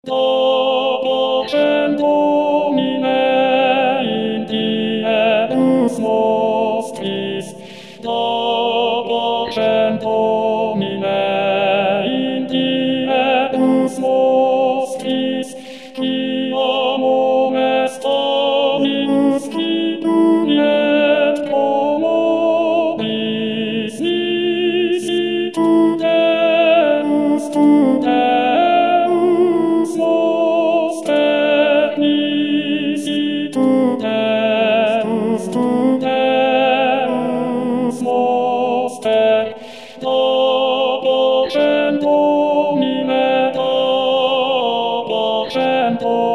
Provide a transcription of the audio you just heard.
Dopo centomila in diebus nostris, dopo centomila in diebus nostris, quiam est omnibus quiduliet pro nobis nisi tutelus tutelus noster nisi tutelus tutelus noster dopo centomila dopo cento